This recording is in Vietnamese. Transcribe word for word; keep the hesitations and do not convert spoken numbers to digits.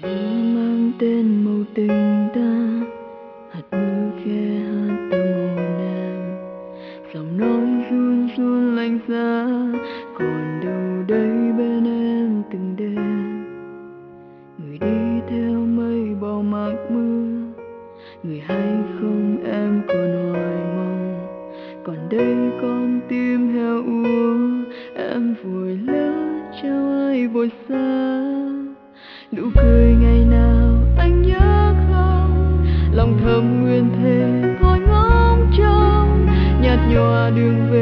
mang tên màu tình ta, hạt mưa khe hát tâm hồn em, giọng nói run run lạnh giá, còn đâu đây bên em từng đêm. Người đi theo mây bao mạc mưa, người hay không em còn hoài mong, còn đây con tim heo úa, em vội lỡ trao ai vội xa. Nụ cười ngày nào anh nhớ không, lòng thầm nguyện thề thôi ngóng trông, nhạt nhòa đường về